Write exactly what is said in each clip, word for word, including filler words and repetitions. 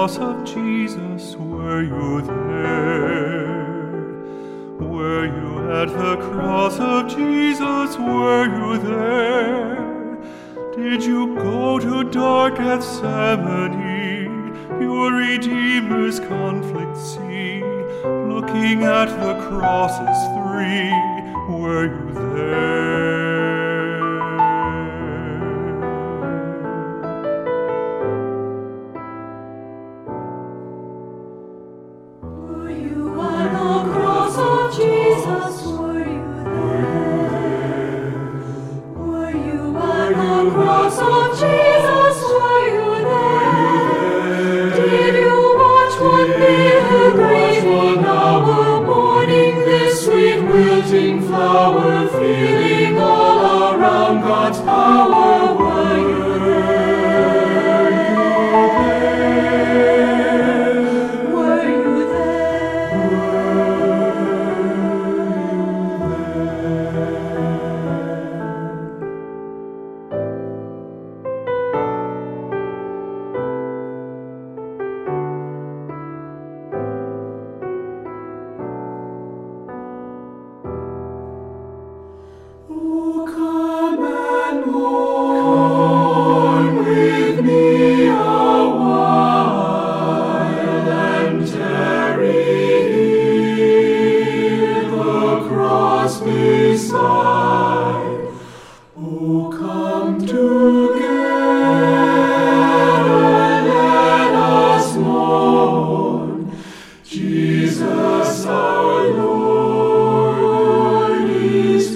cross of Jesus, were you there? Were you at the cross of Jesus, were you there? Did you go to dark Gethsemane, your Redeemer's conflict see? Looking at the crosses three, were you there? Were you at the cross of Jesus? Were you there? Were you at the cross of Jesus? Were you there? Did you watch one day the grieving hour, mourning this sweet wilting flower, feeling all around God's power? Were you there? Were you Oh, come and mourn with me a while, and tarry here the cross beside. Oh, come together, let us mourn Jesus our Lord is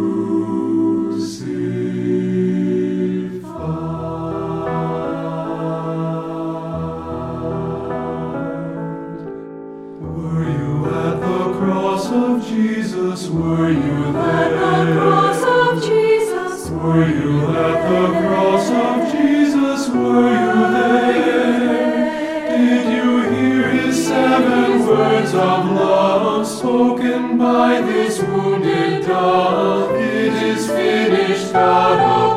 crucified. Were you at the cross of Jesus? Were you there? At the cross of Jesus. Were you at the cross of Jesus? Were you there? Did you hear his seven words of love spoken by this wounded dove? It is finished, God.